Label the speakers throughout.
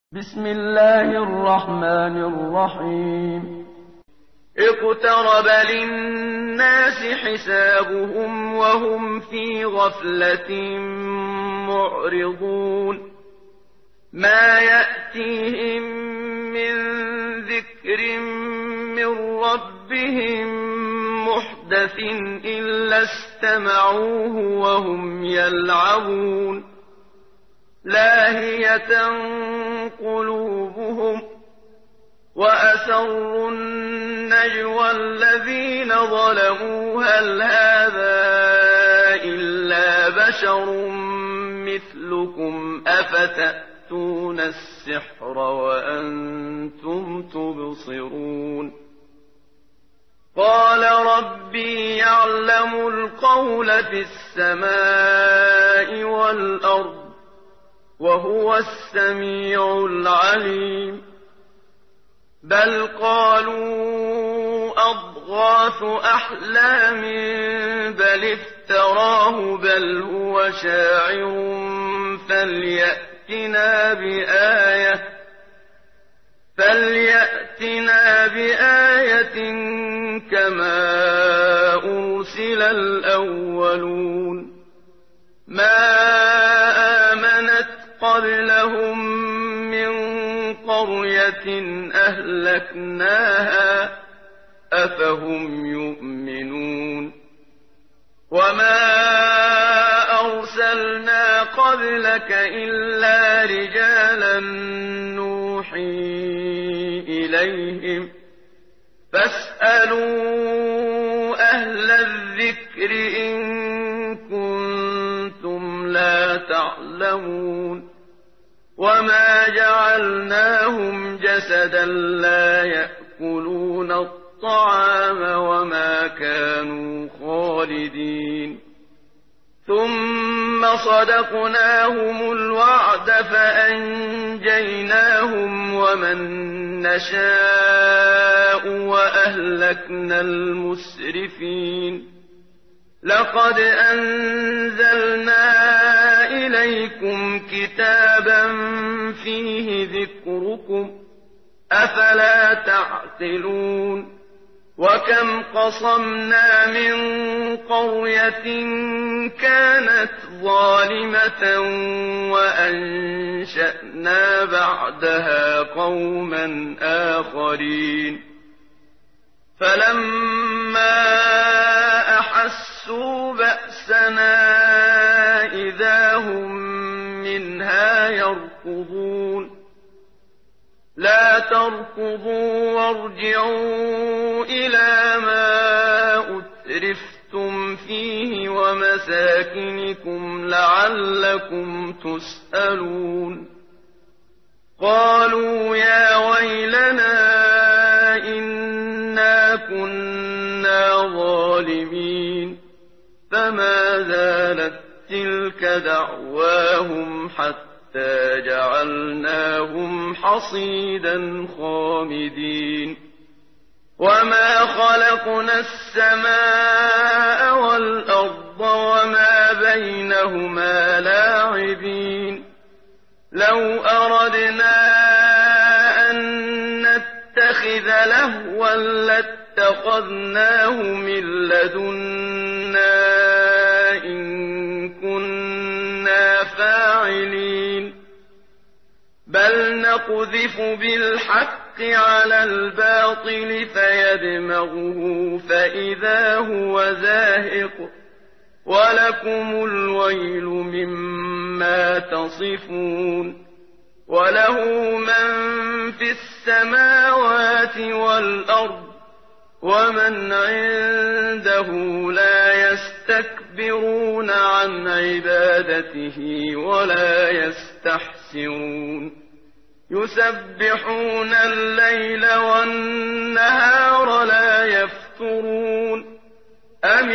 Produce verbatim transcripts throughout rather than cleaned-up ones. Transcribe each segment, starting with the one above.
Speaker 1: بسم الله الرحمن الرحيم
Speaker 2: اقترب للناس حسابهم وهم في غفلة معرضون ما يأتيهم من ذكر من ربهم محدث إلا استمعوه وهم يلعبون لاهية قلوبهم وأسروا النجوى الذين ظلموا هل هذا إلا بشر مثلكم أفتأتون السحر وأنتم تبصرون قال ربي يعلم القول في السماء والأرض وهو السميع العليم بل قالوا أضغاث أحلام بل افتراه بل هو شاعر فليأتنا بآية فليأتنا بآية كما أرسل الأولون ما آمنت قبلهم من قرية أهلكناها أفهم يؤمنون وما أرسلنا قبلك إلا رجالا نوحي إليهم فاسألوا أهل الذكر إن كنتم لا تعلمون وما جعلناهم جسدا لا يأكلون الطعام وما كانوا خالدين ثم صدقناهم الوعد فأنجيناهم ومن نشاء وأهلكنا المسرفين لقد أنزلنا إليكم كتابا فيه ذكركم أفلا تعقلون وكم قصمنا من قرية كانت ظالمة وأنشأنا بعدها قوما آخرين فلما أحسوا بأسنا إذا هم منها يركضون لا تركضوا وارجعوا إلى ما أترفتم فيه ومساكنكم لعلكم تسألون قالوا يا ويلنا إنا كنا ظالمين فما زالت تلك دعواهم حتى جعلناهم حصيدا خامدين وما خلقنا السماء والأرض وما بينهما لاعبين لو أردنا أن نتخذ لهوا لاتخذناه من لدنا إن كنا فاعلين بل نقذف بالحق على الباطل فيدمغه فإذا هو زاهق ولكم الويل مما تصفون وله من في السماوات والأرض ومن عنده لا يستكبرون عن عبادته ولا يستحسرون يسبحون الليل والنهار لا يفترون أم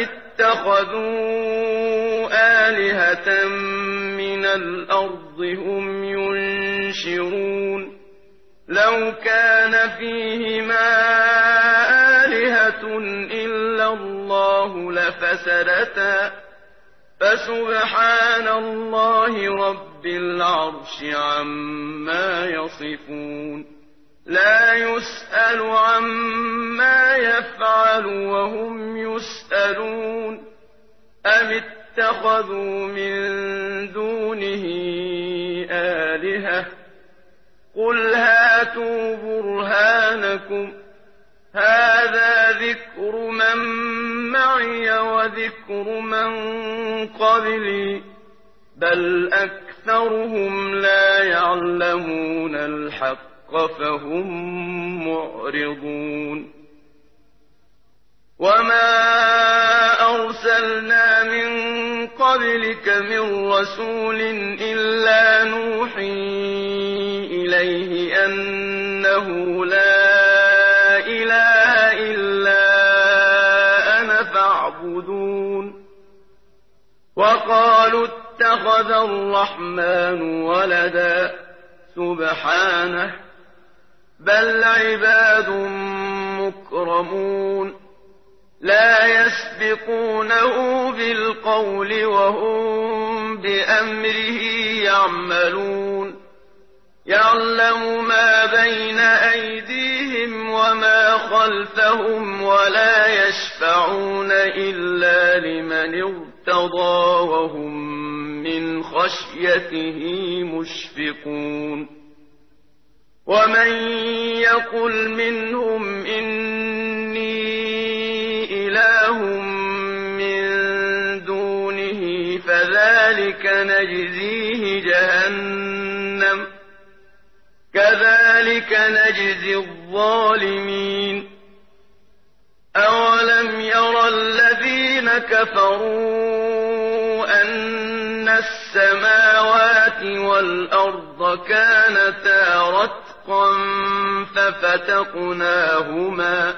Speaker 2: اتخذوا آلهة من الأرض هم ينشرون لو كان فيهما آلهة إلا الله لفسدتا فسبحان الله رب رب العرش عما يصفون لا يسأل عما يفعل وهم يسألون أم اتخذوا من دونه آلهة قل هاتوا برهانكم هذا ذكر من معي وذكر من قبلي بل أكثرهم لا يعلمون الحق فهم معرضون وما أرسلنا من قبلك من رسول إلا نوحي إليه أنه لا إله إلا أنا فاعبدون وقالوا اتخذ الرحمن ولدا سبحانه بل عباد مكرمون لا يسبقونه بالقول وهم بأمره يعملون يعلم ما بين أيديهم وما خلفهم ولا يشفعون إلا لمن ارتضى وهم من خشيته مشفقون ومن يقل منهم إني إله من دونه فذلك نجزيه جهنم كذلك نجزي الظالمين أولم يرى الذين كفروا أن السماوات والأرض كانتا رتقا ففتقناهما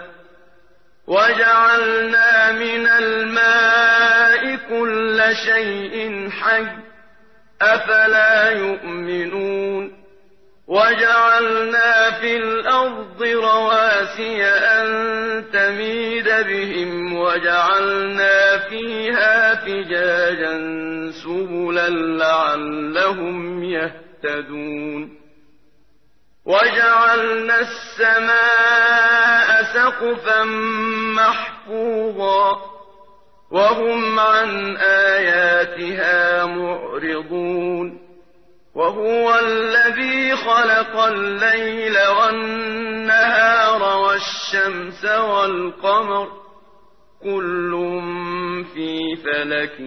Speaker 2: وجعلنا من الماء كل شيء حي أفلا يؤمنون وجعلنا في الأرض رواسي أن تميد بهم وجعلنا فيها فجاجا سبلا لعلهم يهتدون وجعلنا السماء سقفا محفوظا وهم عن آياتها معرضون وهو الذي خلق الليل والنهار والشمس والقمر كل في فلك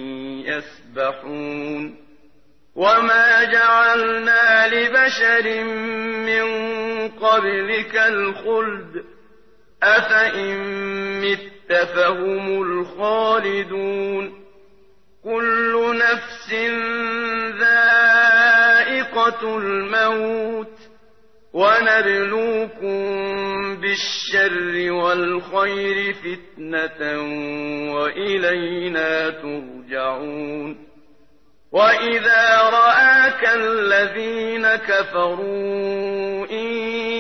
Speaker 2: يسبحون وما جعلنا لبشر من قبلك الخلد أفإن مت فهم الخالدون كل نفس ذائقة الموت ونبلوكم بالشر والخير فتنة وإلينا ترجعون وإذا رآك الذين كفروا إن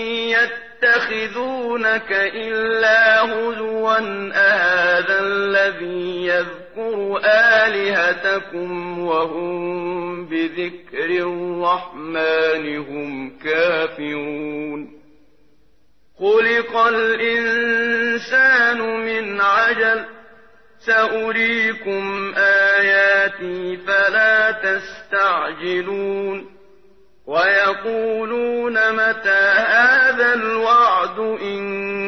Speaker 2: يتخذونك إلا هزوا أهذا الذي يذكر آلهتكم وهم بذكر الرحمن هم كافرون خلق الإنسان من عجل سأريكم آياتي فلا تستعجلون ويقولون متى هذا الوعد إن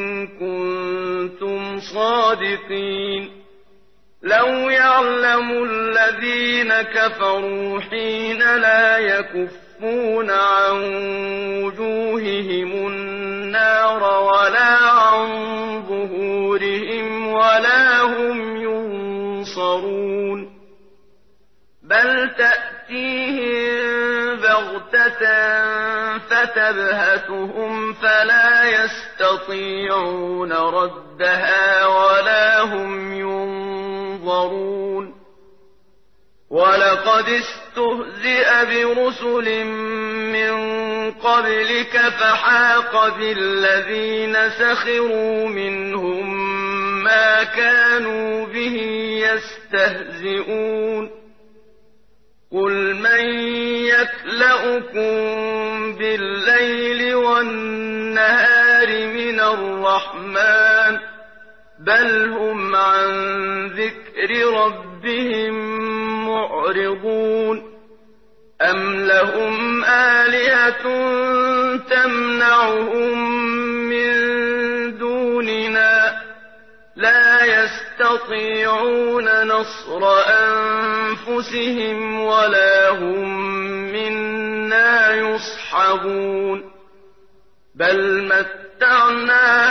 Speaker 2: كنتم صادقين لو يعلم الذين كفروا حين لا يكفون عن وجوههم النار ولا عن ظهورهم ولا هم ينصرون بل تأتيهم بغتة فتبهتهم فلا يستطيعون ردها ولا هم ينظرون ولقد استهزئ برسل من قبلك فحاق بالذين سخروا منهم ما كانوا به يستهزئون قل من يكلؤكم بالليل والنهار من الرحمن بل هم عن ذكر ربهم معرضون أم لهم آلهة تمنعهم من دوننا لا يستطيعون نصر أنفسهم ولا هم منا يصحبون بل متعنا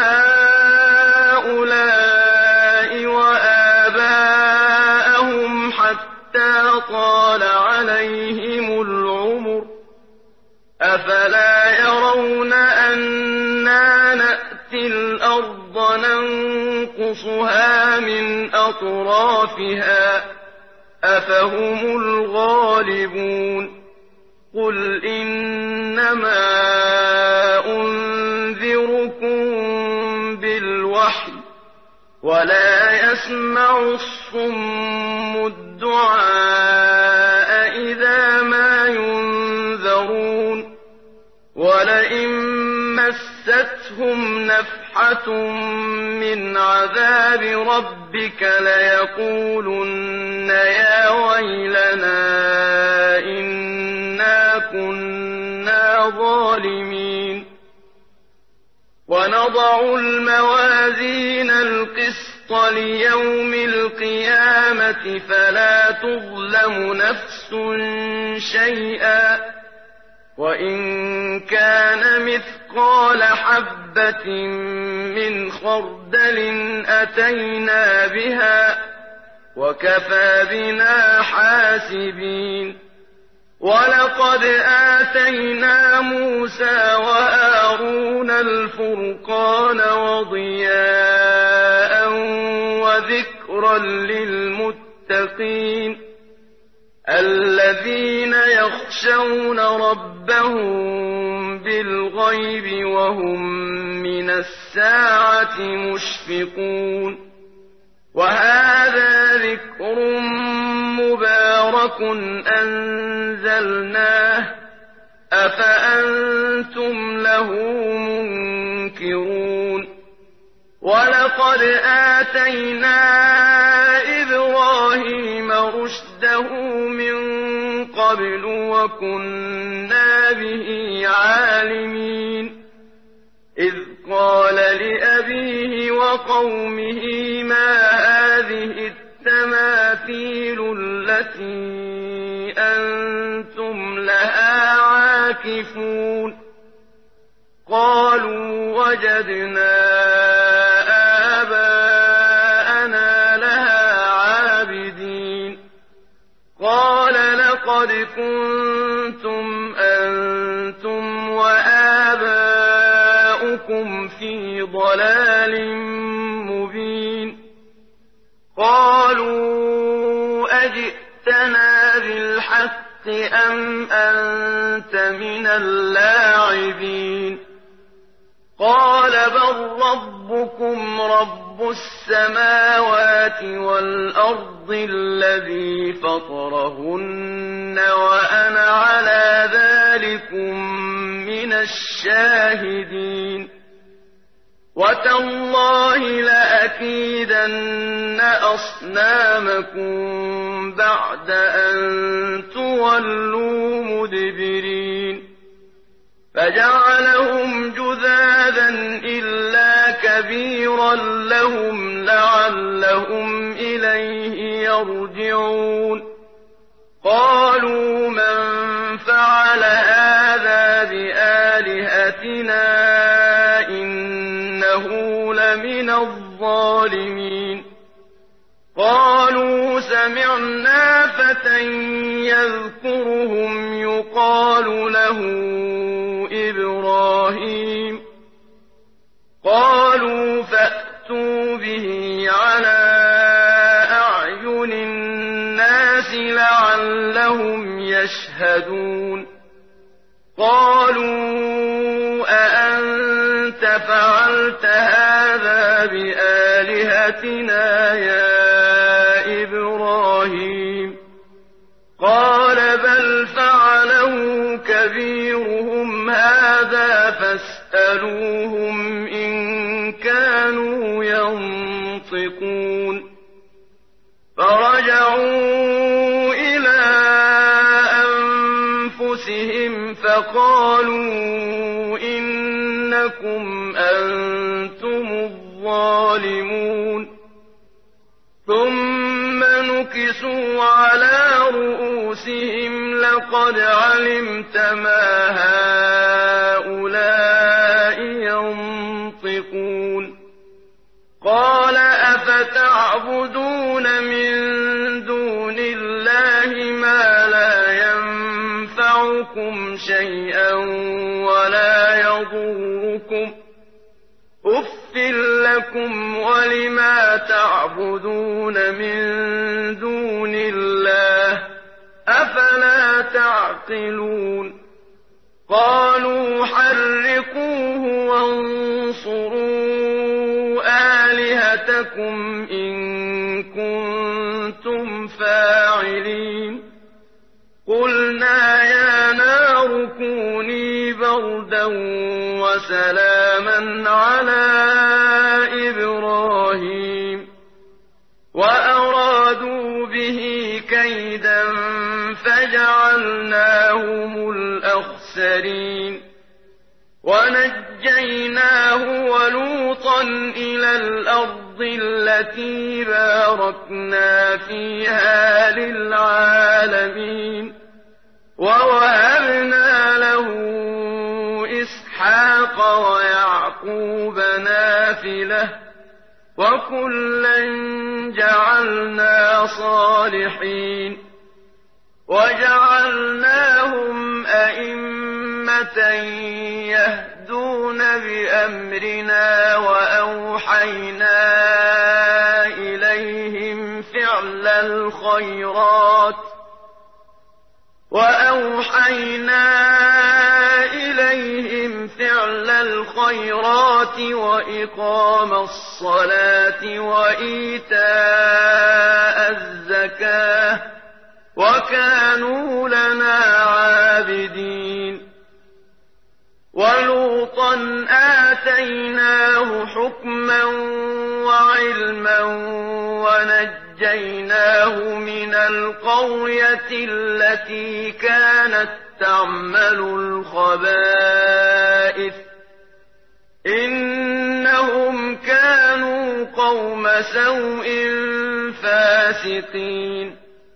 Speaker 2: هؤلاء وآباءهم حتى طال عليهم العمر أفلا يرون أنا نأتي الأرض ننقصها من أطرافها أفهم الغالبون قل إنما أنذركم بالوحي ولا يسمع الصم الدعاء إذا ما ينذرون ولئن مستهم نفحة من عذاب ربك ليقولن يا ويلنا إنا كنا ظالمين ونضع الموازين القسط ليوم القيامة فلا تظلم نفس شيئا وإن كان مثقال حبة من خردل أتينا بها وكفى بنا حاسبين ولقد آتينا موسى وهارون الفرقان وضياء وذكرا للمتقين الذين يخشون ربهم بالغيب وهم من الساعة مشفقون وهذا ذكر مبارك أنزلناه أفأنتم له منكرون ولقد آتينا إبراهيم رشده من قبل وكنا به عالمين إذ قال لأبيه وقومه ما هذه التماثيل التي أنتم لها عاكفون قالوا وجدنا آباءنا لها عابدين قال لقد كنتم أنتم وآباؤكم في ضلال مبين قالوا أجئتنا بالحق أم أنت من اللاعبين قال بل ربكم رب السماوات والأرض الذي فطرهن وأنا على ذلكم من الشاهدين وتالله لأكيدن أصنامكم بعد أن تولوا مدبرين فجعلهم جذاذا إلا كبيرا لهم لعلهم إليه يرجعون قالوا من فعل هذا بآلهتنا إنه لمن الظالمين قالوا سمعنا فتى يذكرهم يقال له إبراهيم قالوا فأتوا به على أعين الناس لعلهم يشهدون قالوا أأنت فعلت هذا بآلهتنا يا إبراهيم قال فاسألوهم إن كانوا ينطقون فرجعوا إلى أنفسهم فقالوا إنكم أنتم الظالمون ثم نكسوا على رؤوسهم لقد علمت ما هؤلاء ينطقون قال أفتعبدون من دون الله ما لا ينفعكم شيئا ولا يضركم أف لكم ولما تعبدون من دون الله أفلا تعقلون قالوا حرقوه وانصروا آلهتكم إن كنتم فاعلين قلنا يا نار كوني بردا وسلاما على إبراهيم وأرادوا به كيدا فجعلناهم الأخسرين ونجيناه ولوطا إلى الأرض التي باركنا فيها للعالمين ووهبنا له إسحاق ويعقوب نافلة وكلا جعلنا صالحين وجعلناهم أئمة يهدون بأمرنا وأوحينا إليهم فعل الخيرات وأوحينا إليهم فعل الخيرات وإقام الصلاة وإيتاء الزكاة وكانوا لنا عابدين ولوطا آتيناه حكما وعلما ونجيناه من القرية التي كانت تعمل الخبائث إنهم كانوا قوم سوء فاسقين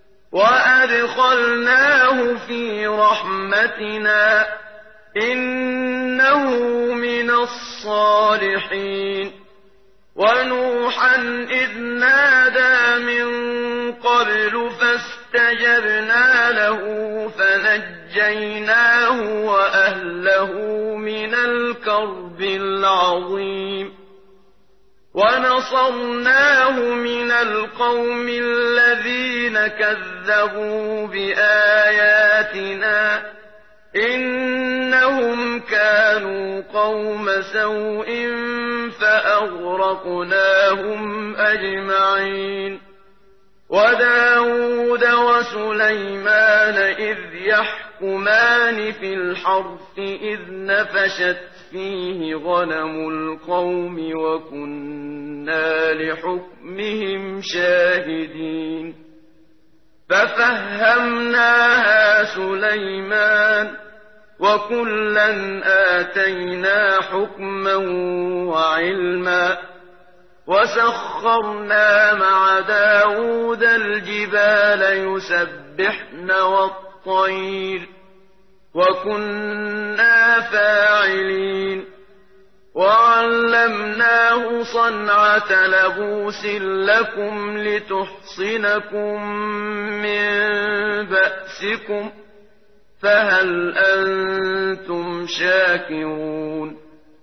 Speaker 2: وأدخلناه في رحمتنا إنه من الصالحين ونوحا إذ نادى من قبل فاستجبنا له فنجيناه وأهله من الكرب العظيم ونصرناه من القوم الذين كذبوا بآياتنا إنهم كانوا قوم سوء فأغرقناهم أجمعين وداود وسليمان إذ يحكمان في الحرث إذ نفشت فيه غنم القوم وكنا لحكمهم شاهدين ففهمناها سليمان وكلا آتينا حكما وعلما وسخرنا مع داود الجبال يسبحن والطير وكنا فاعلين وعلمناه صنعة لبوس لكم لتحصنكم من بأسكم فهل أنتم شاكرون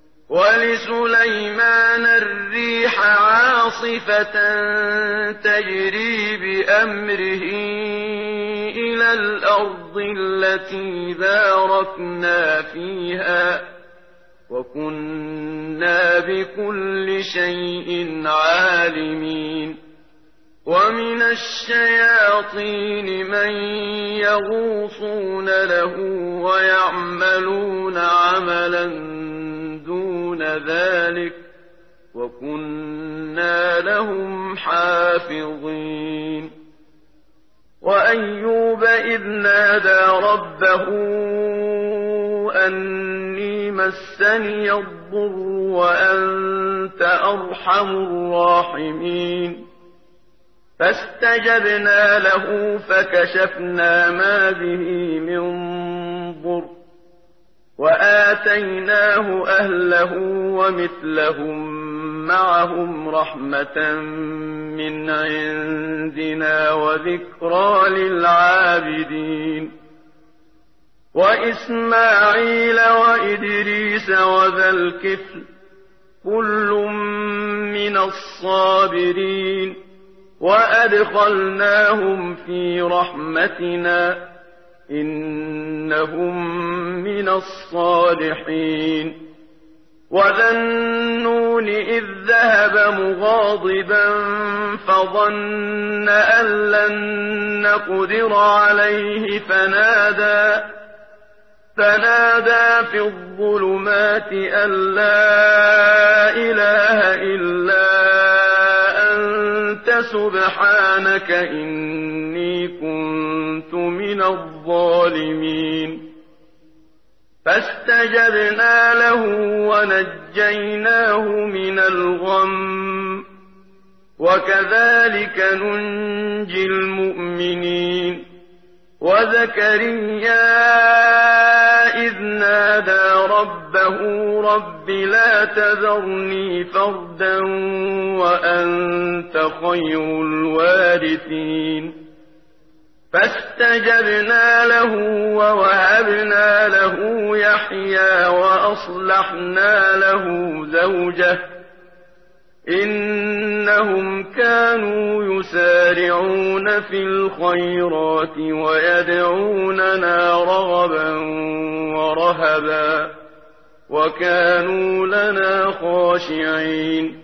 Speaker 2: ولسليمان الريح عاصفة تجري بأمره إلى الأرض التي باركنا فيها وكنا بكل شيء عالمين ومن الشياطين من يغوصون له ويعملون عملا دون ذلك وكنا لهم حافظين وأيوب إذ نادى ربه أني مسني الضر وأنت أرحم الراحمين فاستجبنا له فكشفنا ما به من ضر وآتيناه أهله ومثلهم معهم رحمة من عندنا وذكرى للعابدين وإسماعيل وإدريس وذا الكفل كل من الصابرين وأدخلناهم في رحمتنا إنهم من الصالحين وذا النون إذ ذهب مغاضبا فظن أن لن نقدر عليه فنادى فنادى في الظلمات أن لا إله إلا أنت سبحانك إني كنت من الظالمين فاستجبنا له ونجيناه من الغم وكذلك ننجي المؤمنين وزكريا إذ نادى ربه رب لا تذرني فردا وأنت خير الوارثين فاستجبنا له ووهبنا له يحيى وأصلحنا له زوجه إنهم كانوا يسارعون في الخيرات ويدعوننا رغبا ورهبا وكانوا لنا خاشعين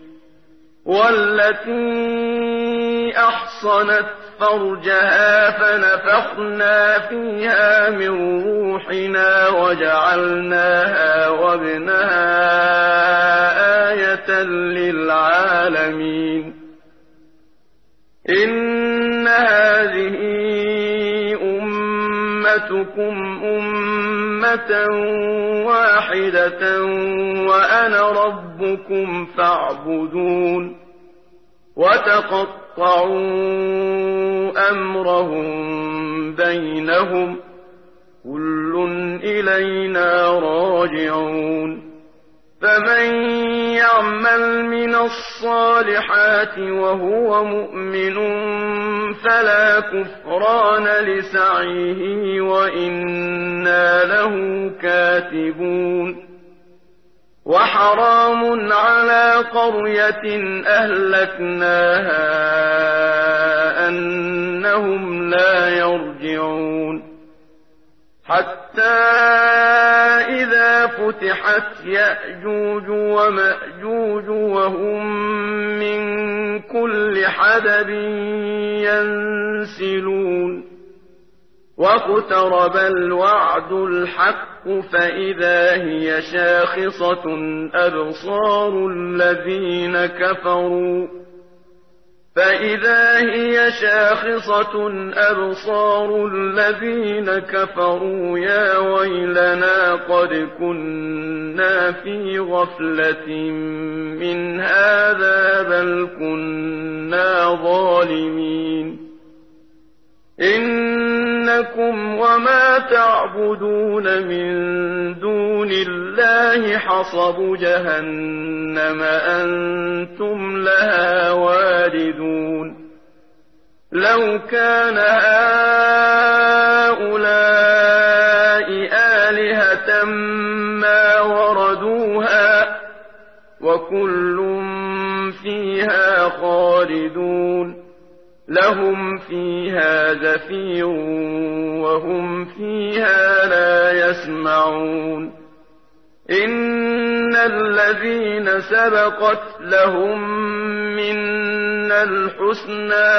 Speaker 2: والتي أحصنت فرجها فنفخنا فيها من روحنا وجعلناها وابنها آية للعالمين إن هذه أمتكم أمة واحدة وأنا ربكم فاعبدون وتقطعوا أمرهم بينهم كل إلينا راجعون فمن يعمل من الصالحات وهو مؤمن فلا كفران لسعيه وإنا له كاتبون وحرام على قرية أهلكناها أنهم لا يرجعون حتى إذا فتحت يأجوج ومأجوج وهم من كل حدب ينسلون واقترب الوعد الحق فإذا هي شاخصة أبصار الذين كفروا فإذا هي شاخصة أبصار الذين كفروا يا ويلنا قد كنا في غفلة من هذا بل كنا ظالمين إنكم وما تعبدون من دون الله حصب جهنم أنتم لها واردون لو كان هؤلاء آلهة ما وردوها وكل فيها خالدون لهم فيها زفير وهم فيها لا يسمعون إن الذين سبقت لهم منا الْحُسْنَىٰ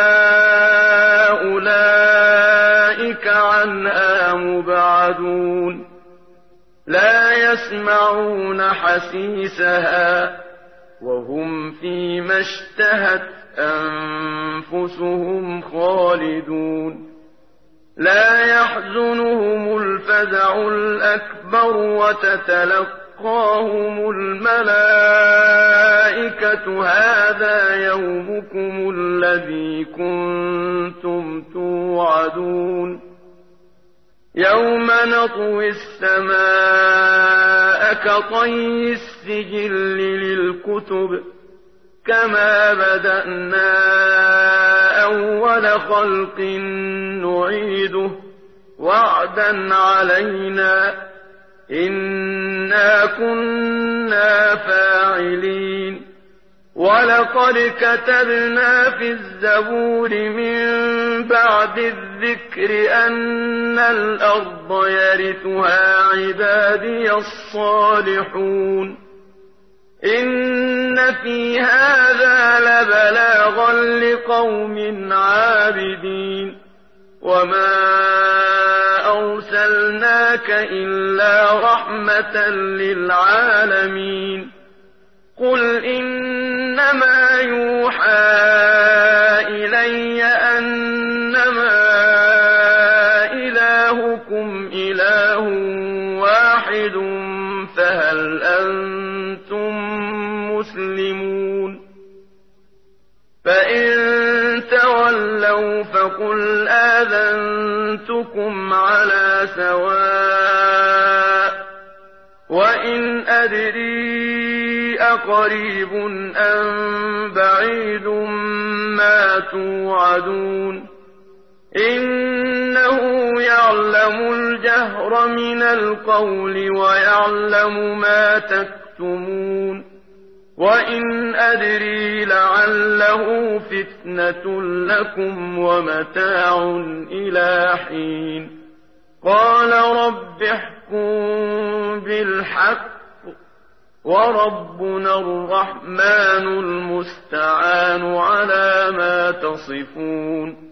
Speaker 2: أُولَٰئِكَ عَنْهَا مُبْعَدُونَ لَا يَسْمَعُونَ حَسِيسَهَا وَهُمْ فِيمَا اشْتَهَتْ أَنفُسُهُمْ خَالِدُونَ لَا يَحْزُنُهُمُ الْفَزَعُ الْأَكْبَرُ وَتَتَلَقَّاهُمُ الْمَلَائِكَةُ هَٰذَا يَوْمُكُمُ الَّذِي كُنتُمْ تُوعَدُونَ يَوْمَ نَطْوِي السَّمَاءَ كَطَيِّ السِّجِلِّ لِلْكُتُبِ كَمَا بَدَأْنَا أَوَّلَ خَلْقٍ نُّعِيدُهُ وَعْدًا عَلَيْنَا ۚ إِنَّا كُنَّا فَاعِلِينَ وَلَقَدْ كَتَبْنَا فِي الزَّبُورِ مِن بَعْدِ الذِّكْرِ أَنَّ الْأَرْضَ يَرِثُهَا عِبَادِيَ الصَّالِحُونَ إِنَّ فِي هَٰذَا لَبَلَاغًا لِّقَوْمٍ عَابِدِينَ وَمَا أَرْسَلْنَاكَ إِلَّا رَحْمَةً لِّلْعَالَمِينَ قُلْ إِنَّمَا يُوحَىٰ إِلَيَّ أَنَّمَا إِلَٰهُكُمْ إِلَٰهٌ وَاحِدٌ فَهَلْ أَنتُم مُّسْلِمُونَ فَإِن تَوَلَّوْا فَقُلْ آذَنتُكُمْ عَلَىٰ سَوَاءٍ وَإِنْ أَدْرِي أَقَرِيبٌ أَم بَعِيدٌ مَّا تُوعَدُونَ إِنَّهُ يَعْلَمُ الْجَهْرَ مِنَ الْقَوْلِ وَيَعْلَمُ مَا تَكْتُمُونَ وَإِنْ أَدْرِي لَعَلَّهُ فِتْنَةٌ لَّكُمْ وَمَتَاعٌ إِلَىٰ حِينٍ قَالَ رَبِّ احْكُم بِالْحَقِّ وَرَبُّنَا الرَّحْمَٰنُ الْمُسْتَعَانُ عَلَىٰ مَا تَصِفُونَ